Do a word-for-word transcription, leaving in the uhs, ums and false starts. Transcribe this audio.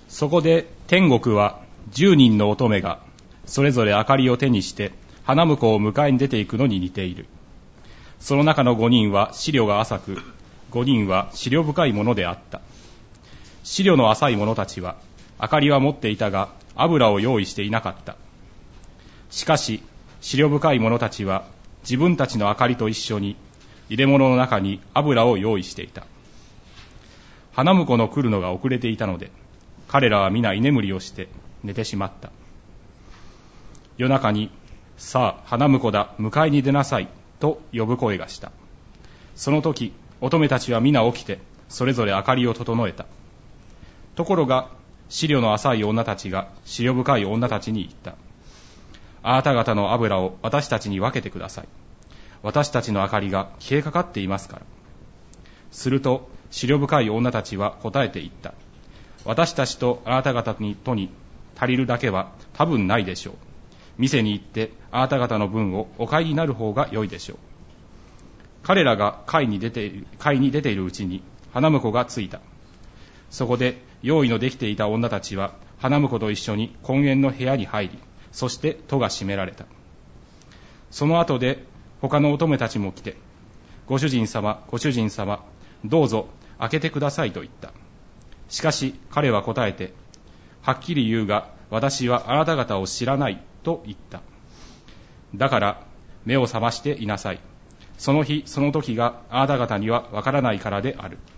そこで天国は十人の乙女がそれぞれ明かりを手にして花婿を迎えに出ていくのに似ている。その中の五人は思慮が浅く、五人は思慮深いものであった。思慮の浅い者たちは明かりは持っていたが油を用意していなかった。しかし思慮深い者たちは自分たちの明かりと一緒に入れ物の中に油を用意していた。花婿の来るのが遅れていたので、彼らは皆居眠りをして寝てしまった。夜中に、さあ花婿だ、迎えに出なさいと呼ぶ声がした。その時乙女たちは皆起きてそれぞれ明かりを整えた。ところが思慮の浅い女たちが思慮深い女たちに言った。あなた方の油を私たちに分けてください。私たちの明かりが消えかかっていますから。すると思慮深い女たちは答えて言った。私たちとあなた方にとに足りるだけは多分ないでしょう。店に行ってあなた方の分をお買いになる方が良いでしょう。彼らが買いに出ている、買いに出ているうちに花婿が着いた。そこで用意のできていた女たちは花婿と一緒に婚宴の部屋に入り、そして戸が閉められた。その後で他の乙女たちも来て、ご主人様、ご主人様、どうぞ開けてくださいと言った。しかし彼は答えて、はっきり言うが私はあなた方を知らないと言った。だから目を覚ましていなさい。その日その時があなた方にはわからないからである。